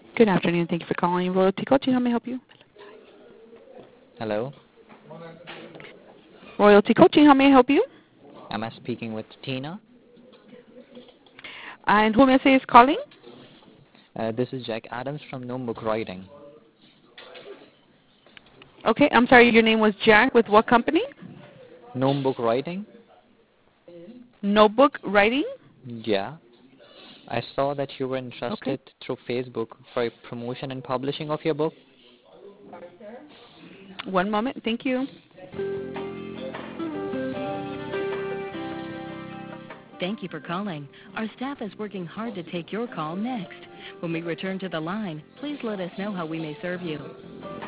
Good afternoon. Thank you for calling Royalty Coaching. How may I help you? Hello, Royalty Coaching. How may I help you? am I speaking with Tina? And who may I say is calling? This is Jack Adams from Notebook Writing. Okay. I'm sorry. Your name was Jack with what company? Notebook Writing? Notebook Writing. Yeah. I saw that you were Okay. interested through Facebook for a promotion and publishing of your book. One moment. Thank you. Thank you for calling. Our staff is working hard to take your call next. When we return to the line, please let us know how we may serve you.